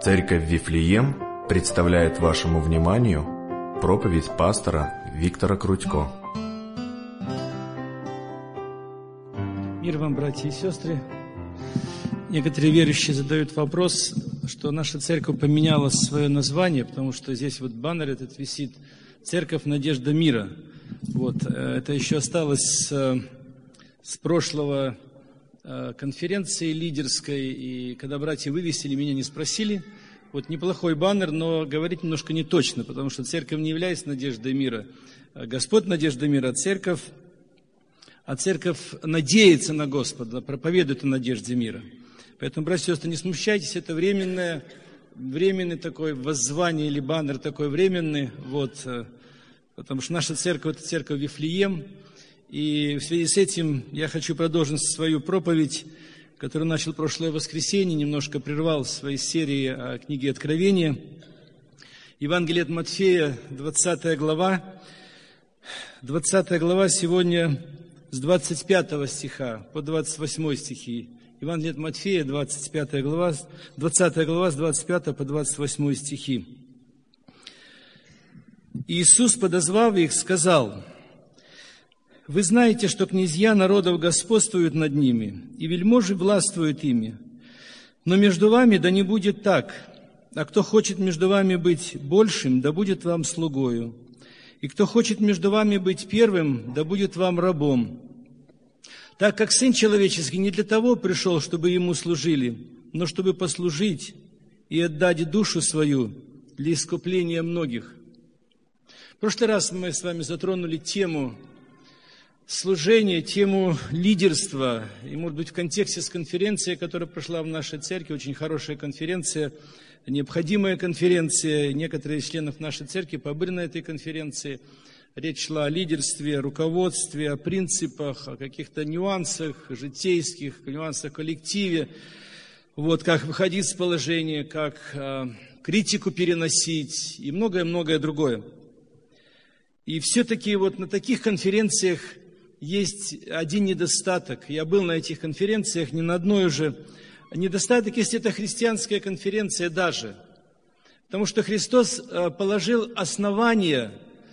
Церковь Вифлеем представляет вашему вниманию проповедь пастора Виктора Крутько. Мир вам, братья и сестры. Некоторые верующие задают вопрос, что наша церковь поменяла свое название, потому что здесь вот баннер этот висит «Церковь Надежда Мира». Вот, это еще осталось с прошлого конференции лидерской, и когда братья вывесили, меня не спросили. Вот неплохой баннер, но говорить немножко не точно, потому что церковь не является надеждой мира. Господь надежда мира, а церковь надеется на Господа, проповедует о надежде мира. Поэтому, братья и сестры, не смущайтесь, это временный такой воззвание или баннер такой временный, вот, потому что наша церковь – это церковь Вифлеем. И в связи с этим я хочу продолжить свою проповедь, которую начал прошлое воскресенье, немножко прервал в своей серии о книге Откровения. Евангелие от Матфея, 20 глава. 20 глава сегодня с 25 стиха по 28 стихи. Евангелие от Матфея, 20 глава с 25 по 28 стихи. Иисус, подозвав их, сказал: «Вы знаете, что князья народов господствуют над ними, и вельможи властвуют ими. Но между вами да не будет так, а кто хочет между вами быть большим, да будет вам слугою, и кто хочет между вами быть первым, да будет вам рабом. Так как Сын Человеческий не для того пришел, чтобы Ему служили, но чтобы послужить и отдать душу свою для искупления многих». В прошлый раз мы с вами затронули тему служения, тему лидерства. И, может быть, в контексте с конференцией, которая прошла в нашей церкви, очень хорошая конференция, необходимая конференция. Некоторые из членов нашей церкви побыли на этой конференции. Речь шла о лидерстве, о руководстве, о принципах, о каких-то нюансах житейских, нюансах в коллективе. Вот, как выходить из положения, как критику переносить и многое-многое другое. И все-таки вот на таких конференциях есть один недостаток. Я был на этих конференциях не на одной уже. Недостаток, если это христианская конференция даже. Потому что Христос положил основания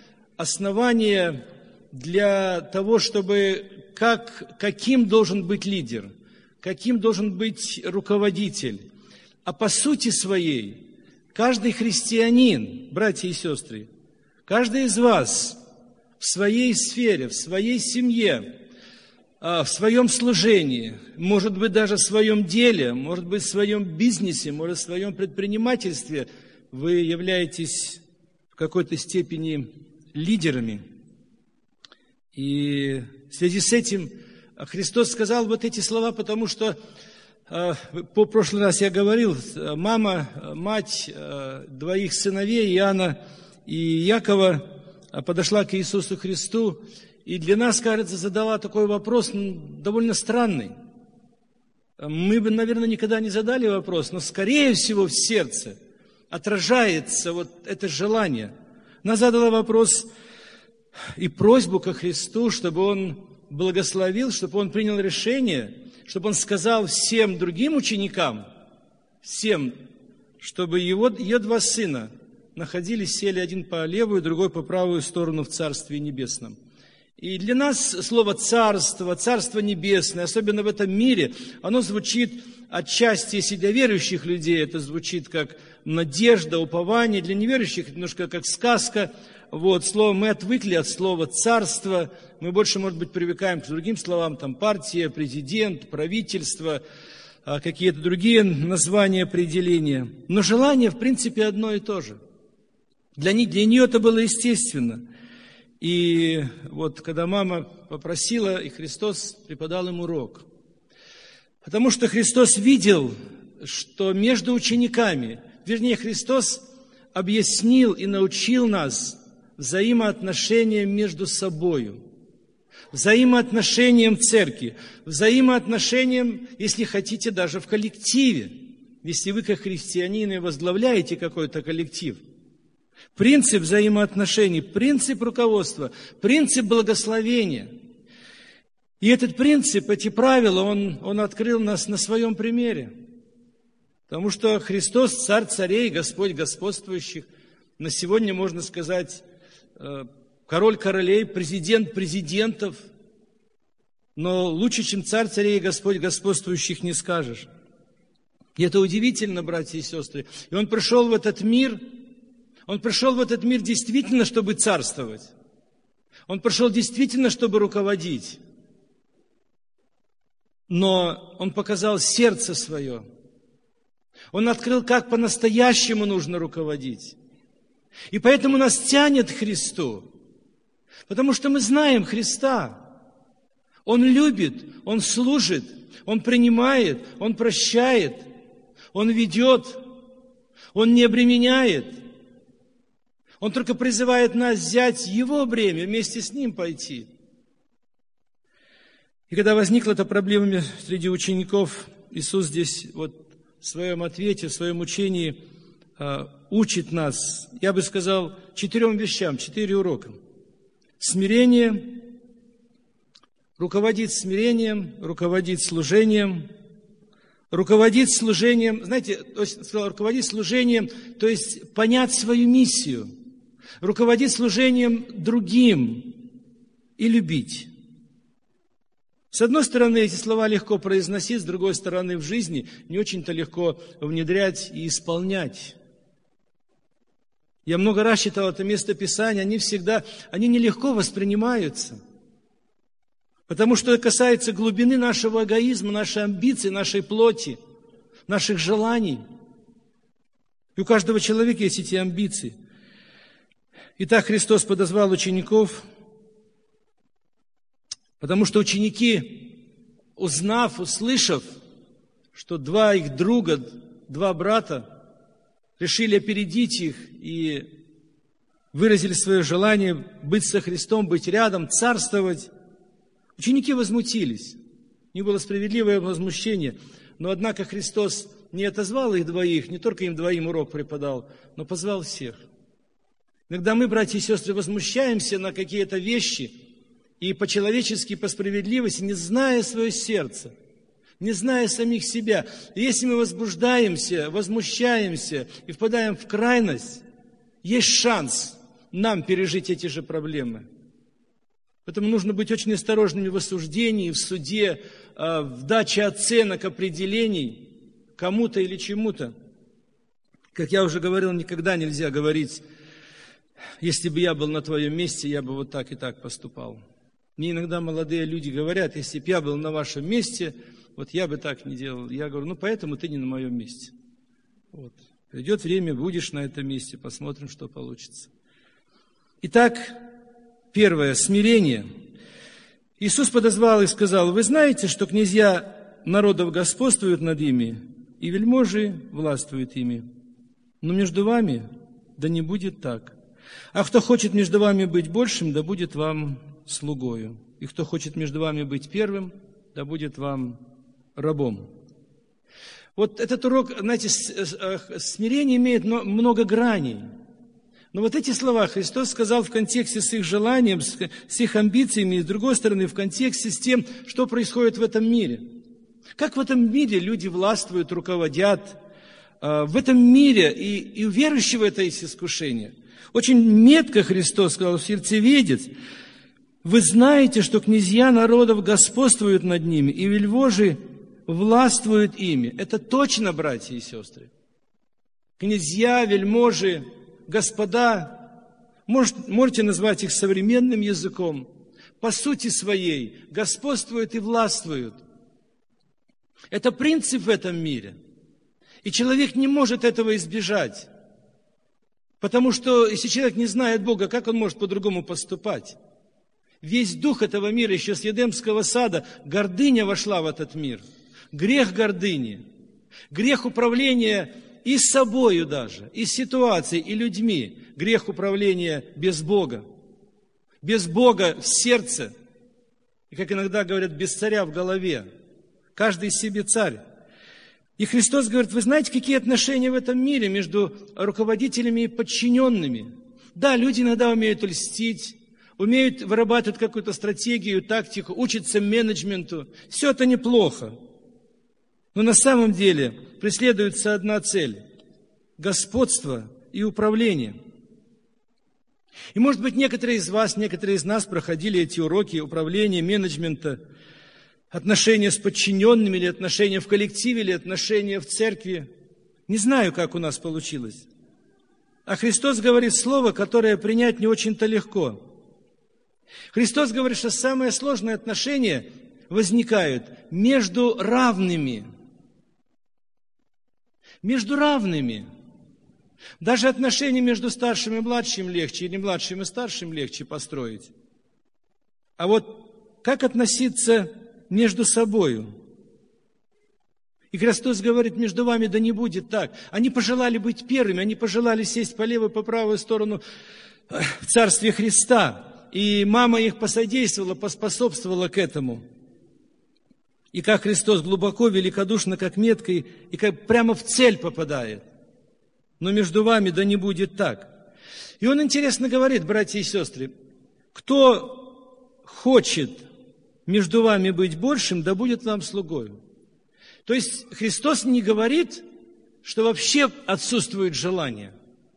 для того, чтобы каким должен быть лидер, каким должен быть руководитель. А по сути своей, каждый христианин, братья и сестры, каждый из вас в своей сфере, в своей семье, в своем служении, может быть, даже в своем деле, может быть, в своем бизнесе, может, в своем предпринимательстве, вы являетесь в какой-то степени лидерами. И в связи с этим Христос сказал вот эти слова, потому что по прошлый раз я говорил, мать двоих сыновей, Иоанна и Якова, подошла к Иисусу Христу и для нас, кажется, задала такой вопрос довольно странный. Мы бы, наверное, никогда не задали вопрос, но, скорее всего, в сердце отражается вот это желание. Она задала вопрос и просьбу ко Христу, чтобы Он благословил, чтобы Он принял решение, чтобы Он сказал всем другим ученикам, всем, чтобы ее два сына находились, сели один по левую, другой по правую сторону в Царстве Небесном. И для нас слово «царство», «царство небесное», особенно в этом мире, оно звучит отчасти, если для верующих людей, это звучит как надежда, упование, для неверующих немножко как сказка. Вот, слово, мы отвыкли от слова «царство», мы больше, может быть, привыкаем к другим словам, там, партия, президент, правительство, какие-то другие названия, определения. Но желание, в принципе, одно и то же. Для нее это было естественно. И вот когда мама попросила, и Христос преподал им урок. Потому что Христос видел, что между учениками, вернее, Христос объяснил и научил нас взаимоотношениям между собою, взаимоотношениям в церкви, взаимоотношениям, если хотите, даже в коллективе, если вы как христианины возглавляете какой-то коллектив. Принцип взаимоотношений, принцип руководства, принцип благословения. И этот принцип, эти правила, он открыл нас на своем примере. Потому что Христос, Царь царей, Господь господствующих, на сегодня, можно сказать, король королей, президент президентов, но лучше, чем Царь царей и Господь господствующих, не скажешь. И это удивительно, братья и сестры. И Он пришел в этот мир действительно, чтобы царствовать. Он пришел действительно, чтобы руководить. Но Он показал сердце свое. Он открыл, как по-настоящему нужно руководить. И поэтому нас тянет к Христу. Потому что мы знаем Христа. Он любит, Он служит, Он принимает, Он прощает, Он ведет, Он не обременяет. Он только призывает нас взять Его бремя, вместе с Ним пойти. И когда возникла эта проблема среди учеников, Иисус здесь вот в своем ответе, в своем учении учит нас, я бы сказал, 4 вещам, 4 урока. Смирение, руководить смирением, руководить служением. Руководить служением, знаете, руководить служением, то есть понять свою миссию. Руководить служением другим и любить. С одной стороны, эти слова легко произносить, с другой стороны, в жизни не очень-то легко внедрять и исполнять. Я много раз читал это местописание, они нелегко воспринимаются. Потому что это касается глубины нашего эгоизма, нашей амбиции, нашей плоти, наших желаний. И у каждого человека есть эти амбиции. Итак, Христос подозвал учеников, потому что ученики, услышав, что 2 их друга, 2 брата, решили опередить их и выразили свое желание быть со Христом, быть рядом, царствовать, ученики возмутились. У них было справедливое возмущение. Но, однако, Христос не отозвал их 2, не только им 2 урок преподал, но позвал всех. Иногда мы, братья и сестры, возмущаемся на какие-то вещи и по-человечески, по справедливости, не зная свое сердце, не зная самих себя. И если мы возбуждаемся, возмущаемся и впадаем в крайность, есть шанс нам пережить эти же проблемы. Поэтому нужно быть очень осторожными в осуждении, в суде, в даче оценок, определений кому-то или чему-то. Как я уже говорил, никогда нельзя говорить: если бы я был на твоем месте, я бы вот так и так поступал. Мне иногда молодые люди говорят: если бы я был на вашем месте, вот я бы так не делал. Я говорю: поэтому ты не на моем месте. Вот. Придет время, будешь на этом месте, посмотрим, что получится. Итак, первое, смирение. Иисус подозвал и сказал: вы знаете, что князья народов господствуют над ими, и вельможи властвуют ими. Но между вами да не будет так. А кто хочет между вами быть большим, да будет вам слугою. И кто хочет между вами быть первым, да будет вам рабом. Вот этот урок, знаете, смирение имеет много граней. Но вот эти слова Христос сказал в контексте с их желанием, с их амбициями, и с другой стороны, в контексте с тем, что происходит в этом мире. Как в этом мире люди властвуют, руководят. В этом мире и у верующего это есть искушение. Очень метко Христос сказал: сердцеведец, вы знаете, что князья народов господствуют над ними, и вельможи властвуют ими. Это точно, братья и сестры. Князья, вельможи, господа, можете назвать их современным языком, по сути своей господствуют и властвуют. Это принцип в этом мире. И человек не может этого избежать. Потому что, если человек не знает Бога, как он может по-другому поступать? Весь дух этого мира, еще с Едемского сада, гордыня вошла в этот мир. Грех гордыни, грех управления и собою даже, и ситуацией, и людьми. Грех управления без Бога. Без Бога в сердце. И, как иногда говорят, без царя в голове. Каждый себе царь. И Христос говорит: вы знаете, какие отношения в этом мире между руководителями и подчиненными? Да, люди иногда умеют льстить, умеют вырабатывать какую-то стратегию, тактику, учатся менеджменту. Все это неплохо. Но на самом деле преследуется одна цель – господство и управление. И, может быть, некоторые из вас, некоторые из нас проходили эти уроки управления, менеджмента, отношения с подчиненными, или отношения в коллективе, или отношения в церкви. Не знаю, как у нас получилось. А Христос говорит слово, которое принять не очень-то легко. Христос говорит, что самые сложные отношения возникают между равными. Между равными. Даже отношения между старшим и младшим легче, или младшим и старшим легче построить. А вот как относиться между собою? И Христос говорит, между вами да не будет так. Они пожелали быть первыми, они пожелали сесть по левую, по правую сторону в Царстве Христа. И мама их посодействовала, поспособствовала к этому. И как Христос глубоко, великодушно, как меткой, и как прямо в цель попадает. Но между вами да не будет так. И он интересно говорит, братья и сестры, кто хочет между вами быть большим, да будет вам слугою. То есть Христос не говорит, что вообще отсутствует желание.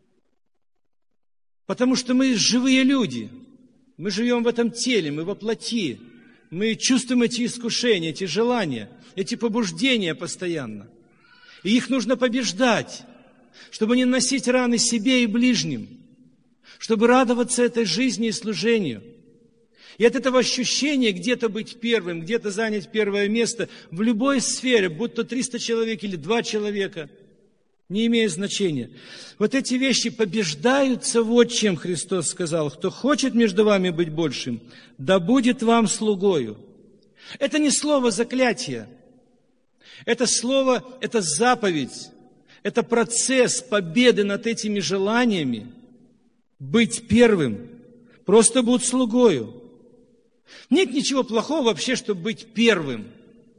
Потому что мы живые люди. Мы живем в этом теле, мы во плоти. Мы чувствуем эти искушения, эти желания, эти побуждения постоянно. И их нужно побеждать, чтобы не наносить раны себе и ближним, чтобы радоваться этой жизни и служению. И от этого ощущения где-то быть первым, где-то занять первое место в любой сфере, будь то 300 человек или 2 человека, не имеет значения. Вот эти вещи побеждаются, вот чем Христос сказал. Кто хочет между вами быть большим, да будет вам слугою. Это не слово заклятия. Это слово, это заповедь. Это процесс победы над этими желаниями. Быть первым. Просто будь слугою. Нет ничего плохого вообще, чтобы быть первым.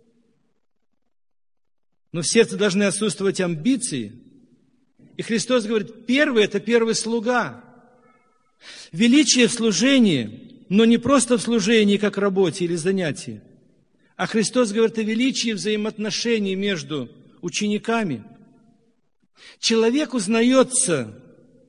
Но в сердце должны отсутствовать амбиции. И Христос говорит, первый – это первый слуга. Величие в служении, но не просто в служении, как работе или занятии. А Христос говорит о величии взаимоотношений между учениками. Человек узнается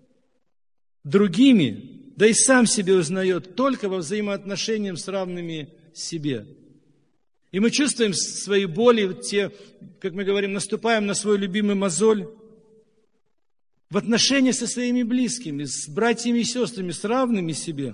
другими, да и сам себе узнает только во взаимоотношениях с равными себе. И мы чувствуем свои боли, те, как мы говорим, наступаем на свой любимый мозоль в отношениях со своими близкими, с братьями и сестрами, с равными себе.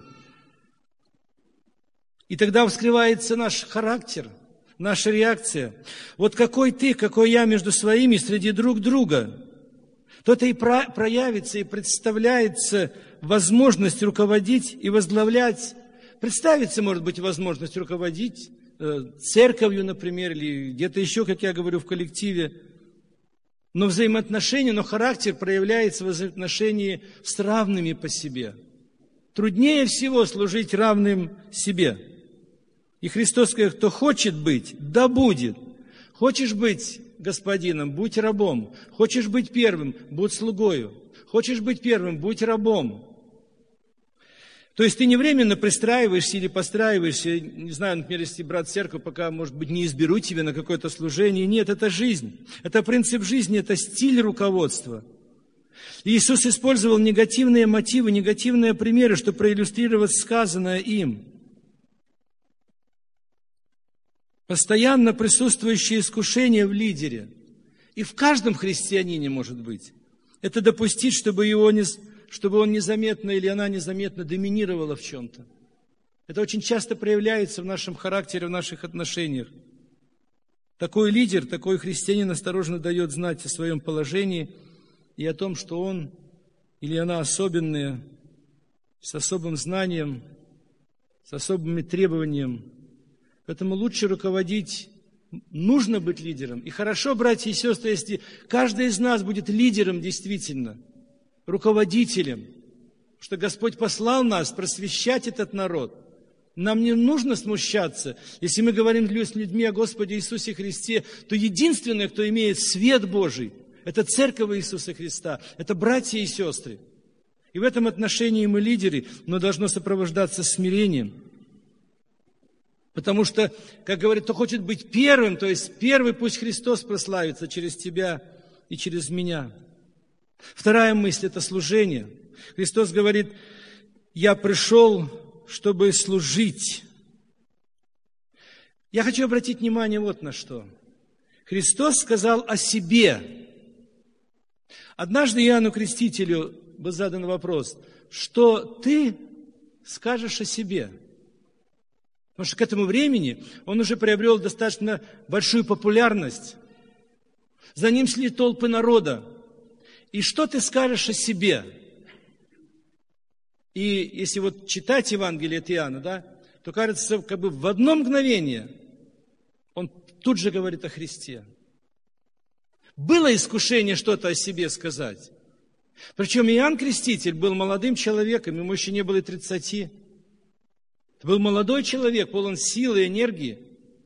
И тогда вскрывается наш характер, наша реакция. Вот какой ты, какой я между своими среди друг друга, то-то и проявится, и представляется возможность руководить и возглавлять. Представится, может быть, возможность руководить церковью, например, или где-то еще, как я говорю, в коллективе. Но взаимоотношения, но характер проявляется в взаимоотношении с равными по себе. Труднее всего служить равным себе. И Христос говорит, кто хочет быть, да будет. Хочешь быть господином, будь рабом. Хочешь быть первым, будь слугою. Хочешь быть первым, будь рабом. То есть ты не временно пристраиваешься или постраиваешься, не знаю, например, если брать церковь, пока, может быть, не изберу тебя на какое-то служение. Нет, это жизнь. Это принцип жизни, это стиль руководства. И Иисус использовал негативные мотивы, негативные примеры, чтобы проиллюстрировать сказанное им. Постоянно присутствующее искушение в лидере. И в каждом христианине может быть. Это допустить, чтобы он незаметно или она незаметно доминировала в чем-то. Это очень часто проявляется в нашем характере, в наших отношениях. Такой лидер, такой христианин осторожно дает знать о своем положении и о том, что он или она особенные, с особым знанием, с особыми требованиями. Поэтому лучше руководить, нужно быть лидером. И хорошо, братья и сестры, если каждый из нас будет лидером действительно, руководителем, что Господь послал нас просвещать этот народ. Нам не нужно смущаться. Если мы говорим с людьми о Господе Иисусе Христе, то единственное, кто имеет свет Божий, это церковь Иисуса Христа, это братья и сестры. И в этом отношении мы лидеры, но должно сопровождаться смирением. Потому что, как говорит, кто хочет быть первым, то есть первый пусть Христос прославится через тебя и через меня. Вторая мысль – это служение. Христос говорит, я пришел, чтобы служить. Я хочу обратить внимание вот на что. Христос сказал о себе. Однажды Иоанну Крестителю был задан вопрос, что ты скажешь о себе? Потому что к этому времени он уже приобрел достаточно большую популярность. За ним шли толпы народа. И что ты скажешь о себе? И если вот читать Евангелие от Иоанна, да, то кажется, как бы в одно мгновение он тут же говорит о Христе. Было искушение что-то о себе сказать. Причем Иоанн Креститель был молодым человеком, ему еще не было и 30. Был молодой человек, полон силы и энергии.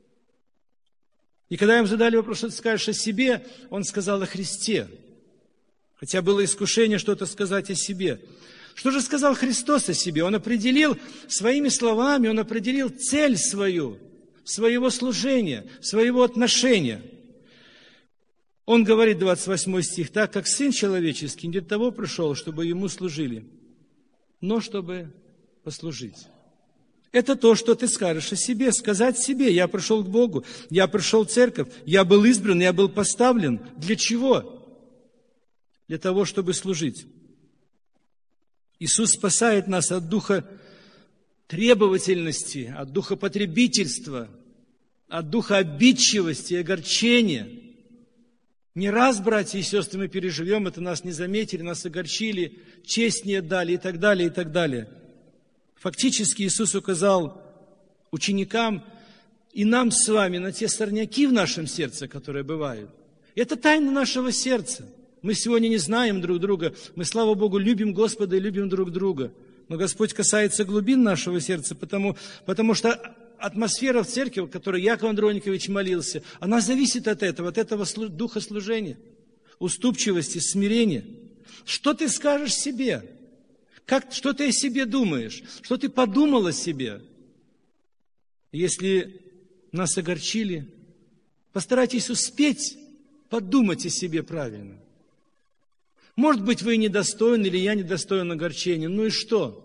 И когда ему задали вопрос, что ты скажешь о себе, он сказал о Христе. Хотя было искушение что-то сказать о себе. Что же сказал Христос о себе? Он определил своими словами, он определил цель свою, своего служения, своего отношения. Он говорит, 28 стих, так как Сын Человеческий не для того пришел, чтобы Ему служили, но чтобы послужить. Это то, что ты скажешь о себе, сказать себе, я пришел к Богу, я пришел в церковь, я был избран, я был поставлен. Для чего? Для того, чтобы служить. Иисус спасает нас от духа требовательности, от духа потребительства, от духа обидчивости и огорчения. Не раз, братья и сестры, мы переживем, это нас не заметили, нас огорчили, честь не отдали и так далее, и так далее. Фактически Иисус указал ученикам и нам с вами на те сорняки в нашем сердце, которые бывают. Это тайна нашего сердца. Мы сегодня не знаем друг друга. Мы, слава Богу, любим Господа и любим друг друга. Но Господь касается глубин нашего сердца, потому что атмосфера в церкви, в которой Яков Андроникович молился, она зависит от этого духа служения, уступчивости, смирения. Что ты скажешь себе? Что ты о себе думаешь? Что ты подумал о себе? Если нас огорчили, постарайтесь успеть подумать о себе правильно. Может быть, вы недостойны, или я недостоин огорчения. Ну и что?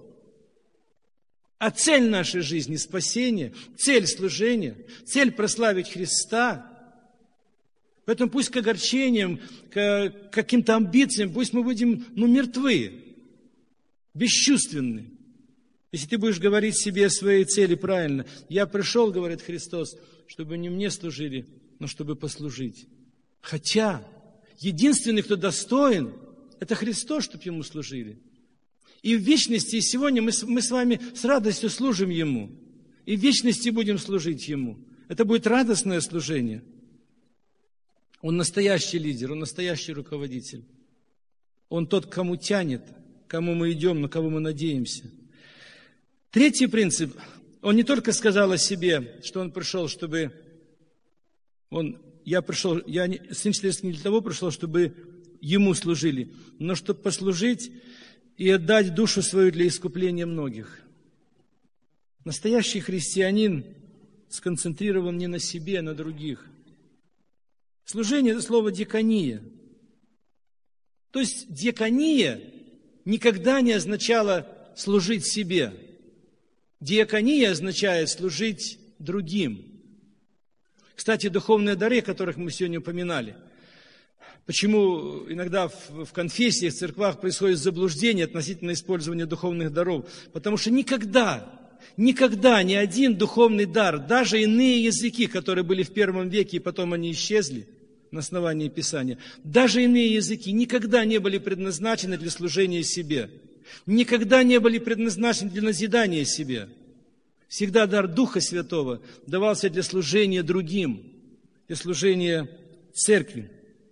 А цель нашей жизни – спасение, цель служения, цель прославить Христа. Поэтому пусть к огорчениям, к каким-то амбициям, пусть мы будем, мертвы, бесчувственны. Если ты будешь говорить себе о своей цели правильно. Я пришел, говорит Христос, чтобы не мне служили, но чтобы послужить. Хотя единственный, кто достоин, это Христос, чтобы Ему служили. И в вечности, и сегодня мы с вами с радостью служим Ему. И в вечности будем служить Ему. Это будет радостное служение. Он настоящий лидер, Он настоящий руководитель. Он тот, к кому тянет, к кому мы идем, на кого мы надеемся. Третий принцип. Он не только сказал о себе, что Он пришел, чтобы... Сын Человеческий не для того пришел, чтобы Ему служили, но чтобы послужить и отдать душу свою для искупления многих. Настоящий христианин сконцентрирован не на себе, а на других. Служение – это слово «диакония». То есть диакония никогда не означало служить себе. Диакония означает служить другим. Кстати, духовные дары, о которых мы сегодня упоминали. Почему иногда в конфессиях, в церквах происходит заблуждение относительно использования духовных даров? Потому что никогда ни один духовный дар, даже иные языки, которые были в первом веке, и потом они исчезли на основании Писания, даже иные языки никогда не были предназначены для служения себе. Никогда не были предназначены для назидания себе. Всегда дар Духа Святого давался для служения другим, для служения церкви.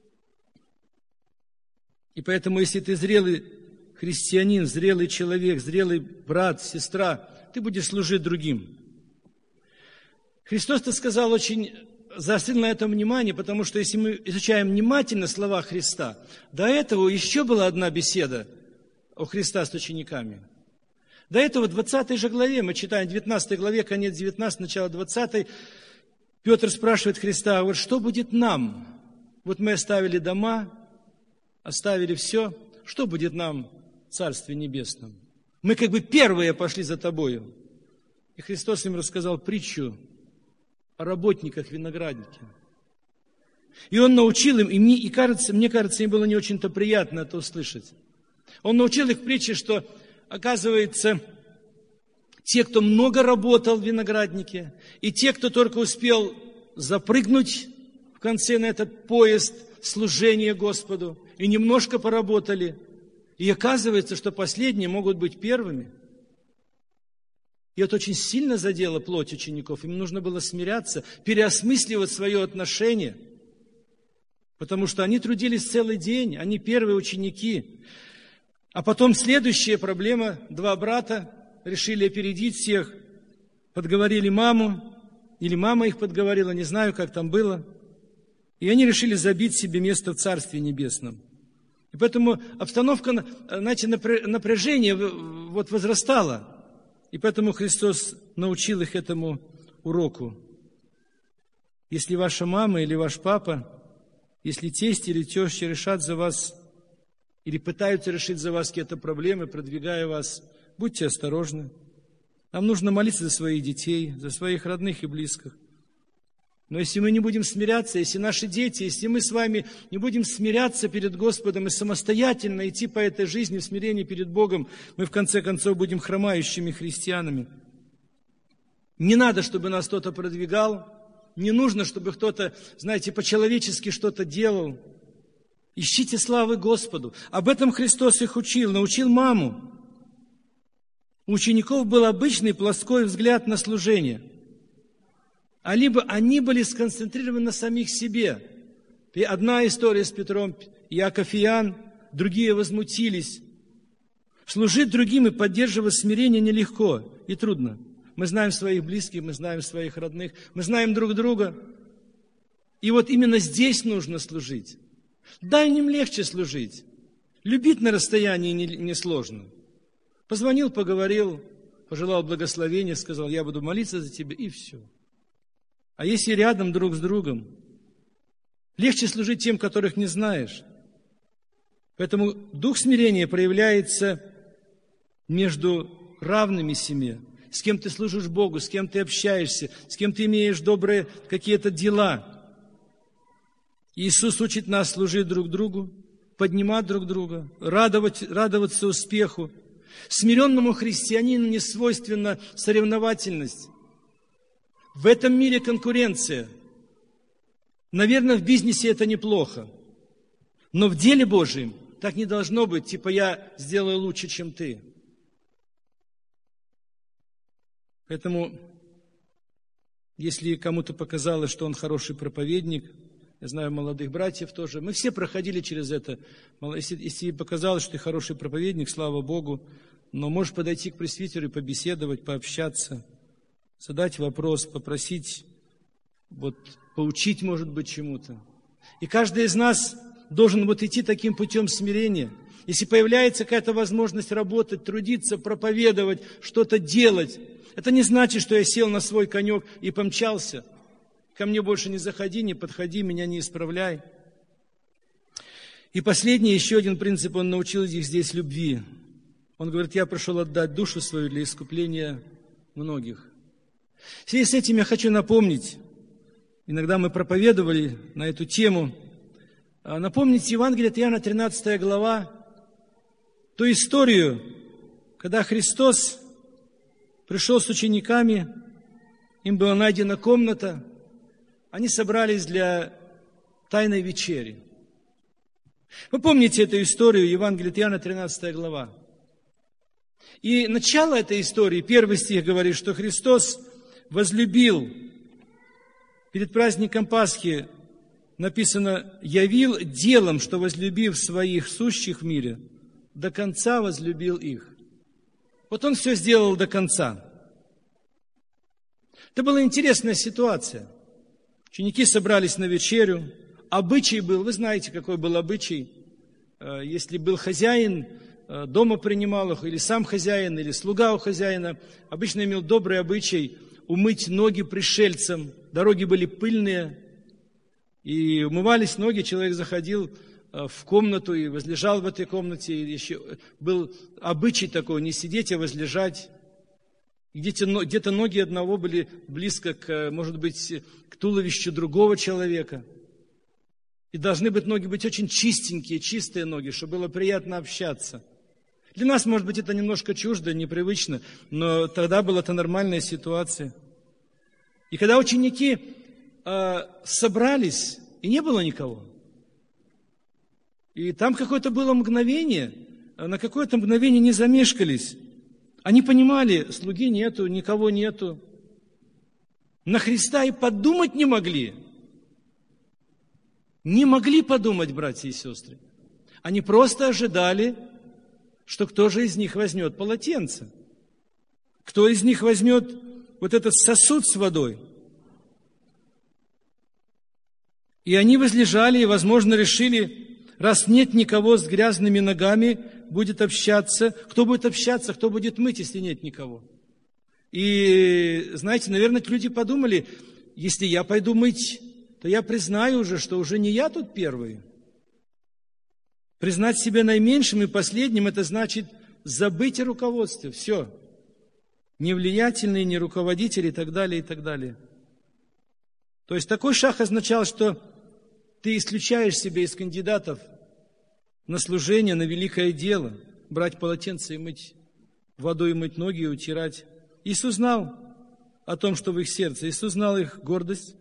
И поэтому, если ты зрелый христианин, зрелый человек, зрелый брат, сестра, ты будешь служить другим. Христос-то сказал очень, заострил на этом внимание, потому что если мы изучаем внимательно слова Христа, до этого еще была одна беседа у Христа с учениками. До этого в 20 же главе, мы читаем, 19 главе, конец 19, начало 20, Петр спрашивает Христа, вот что будет нам? Вот мы оставили дома, оставили все, что будет нам в Царстве Небесном? Мы как бы первые пошли за тобою. И Христос им рассказал притчу о работниках виноградника. И Он научил им, и мне кажется, им было не очень-то приятно это услышать. Он научил их притче, что, оказывается, те, кто много работал в винограднике, и те, кто только успел запрыгнуть в конце на этот поезд служения Господу, и немножко поработали, и оказывается, что последние могут быть первыми. И это очень сильно задело плоть учеников. Им нужно было смиряться, переосмысливать свое отношение, потому что они трудились целый день, они первые ученики. А потом следующая проблема. Два брата решили опередить всех, подговорили маму, или мама их подговорила, не знаю, как там было. И они решили забить себе место в Царстве Небесном. И поэтому обстановка, знаете, напряжение вот возрастало. И поэтому Христос научил их этому уроку. Если ваша мама или ваш папа, если тесть или теща решат за вас, или пытаются решить за вас какие-то проблемы, продвигая вас, будьте осторожны. Нам нужно молиться за своих детей, за своих родных и близких. Но если мы не будем смиряться, если наши дети, если мы с вами не будем смиряться перед Господом и самостоятельно идти по этой жизни в смирении перед Богом, мы в конце концов будем хромающими христианами. Не надо, чтобы нас кто-то продвигал, не нужно, чтобы кто-то, знаете, по-человечески что-то делал. Ищите славы Господу. Об этом Христос их учил, научил маму. У учеников был обычный плоской взгляд на служение. А либо они были сконцентрированы на самих себе. И одна история с Петром, Иаков и Иоанн, другие возмутились. Служить другим и поддерживать смирение нелегко и трудно. Мы знаем своих близких, мы знаем своих родных, мы знаем друг друга. И вот именно здесь нужно служить. Дальним легче служить. Любить на расстоянии несложно. Позвонил, поговорил, пожелал благословения, сказал, я буду молиться за тебя, и все. А если рядом друг с другом, легче служить тем, которых не знаешь. Поэтому дух смирения проявляется между равными семье. С кем ты служишь Богу, с кем ты общаешься, с кем ты имеешь добрые какие-то дела. Иисус учит нас служить друг другу, поднимать друг друга, радоваться успеху. Смиренному христианину не свойственна соревновательность. В этом мире конкуренция. Наверное, в бизнесе это неплохо. Но в деле Божьем так не должно быть, типа я сделаю лучше, чем ты. Поэтому, если кому-то показалось, что он хороший проповедник, я знаю молодых братьев тоже, мы все проходили через это. Если показалось, что ты хороший проповедник, слава Богу, но можешь подойти к пресвитеру и побеседовать, пообщаться, задать вопрос, попросить, поучить, может быть, чему-то. И каждый из нас должен идти таким путем смирения. Если появляется какая-то возможность работать, трудиться, проповедовать, что-то делать, это не значит, что я сел на свой конек и помчался. Ко мне больше не заходи, не подходи, меня не исправляй. И последний, еще один принцип, он научил их здесь любви. Он говорит, я пришел отдать душу свою для искупления многих. В связи с этим я хочу напомнить, иногда мы проповедовали на эту тему, напомнить Евангелие от Иоанна, 13 глава, ту историю, когда Христос пришел с учениками, им была найдена комната, они собрались для тайной вечери. Вы помните эту историю, Евангелие от Иоанна, 13 глава. И начало этой истории, первый стих говорит, что Христос возлюбил, перед праздником Пасхи написано, явил делом, что возлюбив своих сущих в мире, до конца возлюбил их. Вот Он все сделал до конца. Это была интересная ситуация. Ученики собрались на вечерю. Обычай был, вы знаете, какой был обычай. Если был хозяин дома принимал их, или сам хозяин, или слуга у хозяина, обычно имел добрый обычай умыть ноги пришельцам. Дороги были пыльные, и умывались ноги, человек заходил в комнату и возлежал в этой комнате. И еще был обычай такой, не сидеть, а возлежать. Где-то ноги одного были близко, может быть, к туловищу другого человека. И должны быть ноги быть очень чистенькие, чистые ноги, чтобы было приятно общаться. Для нас, может быть, это немножко чуждо, непривычно, но тогда была это нормальная ситуация. И когда ученики собрались, и не было никого, и там какое-то было мгновение, на какое-то мгновение не замешкались. Они понимали, слуги нету, никого нету. На Христа и подумать не могли. Не могли подумать, братья и сестры. Они просто ожидали, что кто же из них возьмет полотенце. Кто из них возьмет вот этот сосуд с водой. И они возлежали и, возможно, решили, раз нет никого с грязными ногами, будет общаться. Кто будет общаться, кто будет мыть, если нет никого? И, знаете, наверное, люди подумали, если я пойду мыть, то я признаю уже, что уже не я тут первый. Признать себя наименьшим и последним, это значит забыть о руководстве. Все. Не влиятельный, не руководитель и так далее, и так далее. То есть такой шаг означал, что ты исключаешь себя из кандидатов на служение, на великое дело, брать полотенце и мыть водой, мыть ноги и утирать. Иисус знал о том, что в их сердце. Иисус знал их гордость.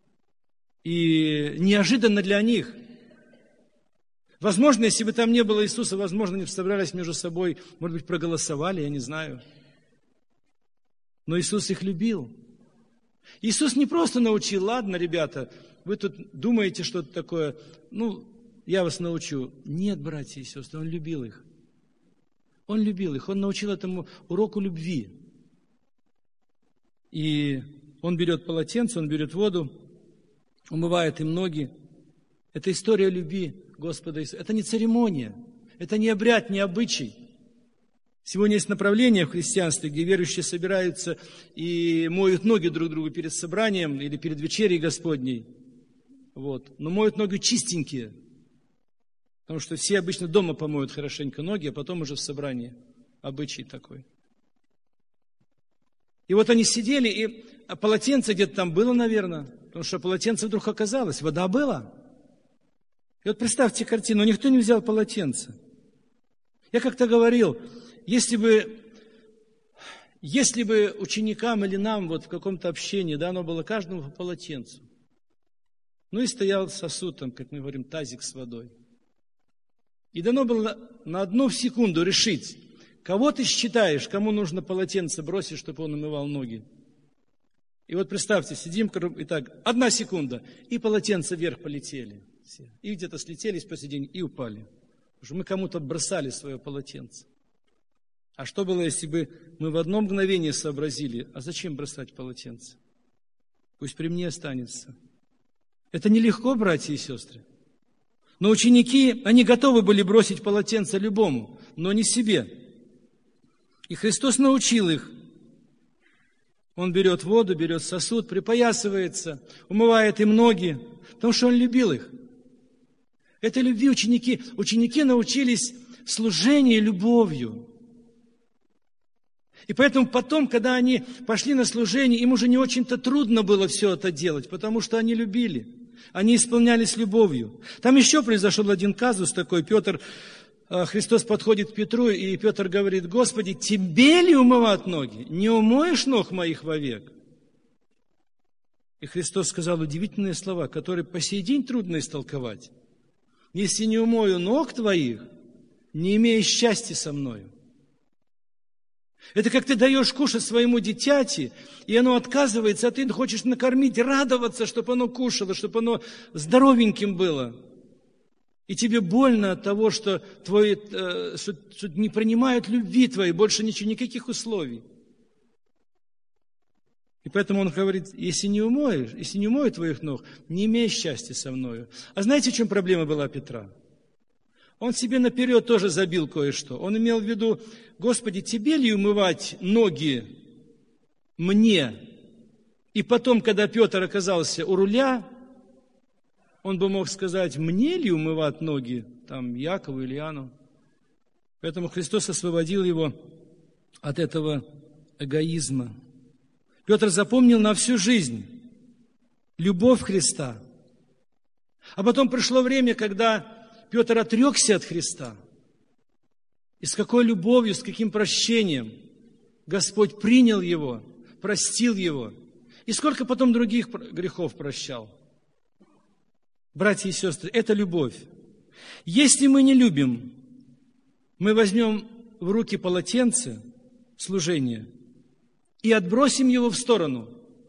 И неожиданно для них. Возможно, если бы там не было Иисуса, возможно, они вставлялись между собой, может быть, проголосовали, я не знаю. Но Иисус их любил. Иисус не просто научил, ладно, ребята, вы тут думаете что-то такое, я вас научу. Нет, братья и сестры, Он любил их. Он любил их, Он научил этому уроку любви. И Он берет полотенце, Он берет воду, умывает им ноги. Это история любви Господа Иисуса. Это не церемония, это не обряд, не обычай. Сегодня есть направление в христианстве, где верующие собираются и моют ноги друг другу перед собранием или перед вечерей Господней. Но моют ноги чистенькие, потому что все обычно дома помоют хорошенько ноги, а потом уже в собрании. Обычай такой. И вот они сидели, и полотенце где-то там было, наверное, потому что полотенце вдруг оказалось, вода была. И вот представьте картину, никто не взял полотенце. Я как-то говорил, если бы ученикам или нам в каком-то общении дано было каждому по полотенцу, и стоял сосуд, там, как мы говорим, тазик с водой. И дано было на одну секунду решить, кого ты считаешь, кому нужно полотенце бросить, чтобы он умывал ноги. И вот представьте, сидим, и так, 1 секунда, и полотенца вверх полетели. Все. И где-то слетелись посередине и упали. Потому что мы кому-то бросали свое полотенце. А что было, если бы мы в одно мгновение сообразили, а зачем бросать полотенце? Пусть при мне останется. Это нелегко, братья и сестры. Но ученики, они готовы были бросить полотенце любому, но не себе. И Христос научил их. Он берет воду, берет сосуд, припоясывается, умывает им ноги, потому что Он любил их. Этой любви ученики научились служению любовью. И поэтому потом, когда они пошли на служение, им уже не очень-то трудно было все это делать, потому что они любили. Они исполнялись любовью. Там еще произошел один казус такой. Христос подходит к Петру, и Петр говорит: Господи, тебе ли умывать ноги? Не умоешь ног моих вовек? И Христос сказал удивительные слова, которые по сей день трудно истолковать. Если не умою ног твоих, не имеешь счастья со мною. Это как ты даешь кушать своему дитяти, и оно отказывается, а ты хочешь накормить, радоваться, чтобы оно кушало, чтобы оно здоровеньким было. И тебе больно от того, что не принимают любви твоей, больше ничего, никаких условий. И поэтому он говорит: если не умою твоих ног, не имеешь счастья со мною. А знаете, в чем проблема была Петра? Он себе наперед тоже забил кое-что. Он имел в виду: Господи, Тебе ли умывать ноги мне? И потом, когда Петр оказался у руля, он бы мог сказать: мне ли умывать ноги там Якову или Иоанну? Поэтому Христос освободил его от этого эгоизма. Петр запомнил на всю жизнь любовь Христа. А потом пришло время, когда Петр отрекся от Христа. И с какой любовью, с каким прощением Господь принял его, простил его. И сколько потом других грехов прощал. Братья и сестры, это любовь. Если мы не любим, мы возьмем в руки полотенце служения и отбросим его в сторону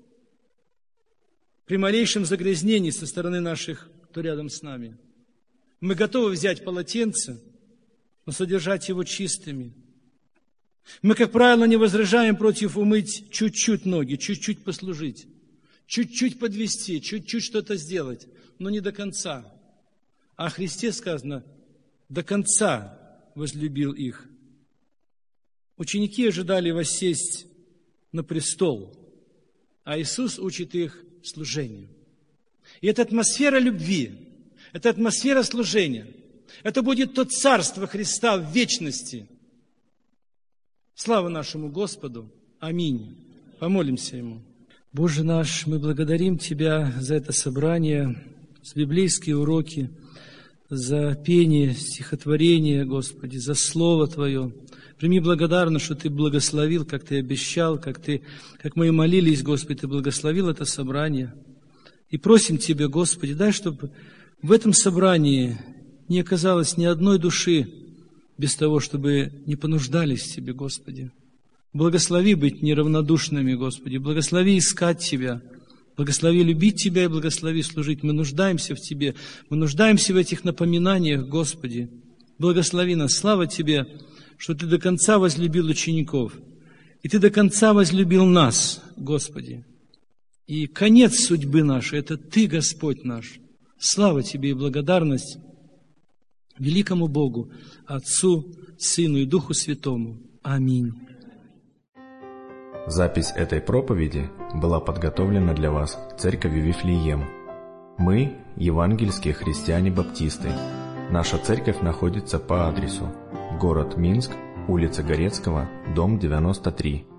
при малейшем загрязнении со стороны наших, кто рядом с нами. Мы готовы взять полотенце, но содержать его чистыми. Мы, как правило, не возражаем против умыть чуть-чуть ноги, чуть-чуть послужить, чуть-чуть подвести, чуть-чуть что-то сделать, но не до конца. А о Христе сказано: до конца возлюбил их. Ученики ожидали воссесть на престол, а Иисус учит их служению. И это атмосфера любви, это атмосфера служения. Это будет то царство Христа в вечности. Слава нашему Господу. Аминь. Помолимся Ему. Боже наш, мы благодарим Тебя за это собрание, за библейские уроки, за пение, стихотворение, Господи, за Слово Твое. Прими благодарность, что Ты благословил, как Ты обещал, как мы и молились, Господи, Ты благословил это собрание. И просим Тебя, Господи, дай, чтобы в этом собрании не оказалось ни одной души без того, чтобы не понуждались в Тебе, Господи. Благослови быть неравнодушными, Господи, благослови искать Тебя, благослови любить Тебя и благослови служить. Мы нуждаемся в Тебе, мы нуждаемся в этих напоминаниях, Господи. Благослови нас, слава Тебе, что Ты до конца возлюбил учеников, и Ты до конца возлюбил нас, Господи. И конец судьбы нашей – это Ты, Господь наш. Слава Тебе и благодарность великому Богу, Отцу, Сыну и Духу Святому. Аминь. Запись этой проповеди была подготовлена для вас Церковью Вифлеем. Мы – евангельские христиане-баптисты. Наша церковь находится по адресу: город Минск, улица Горецкого, дом 93.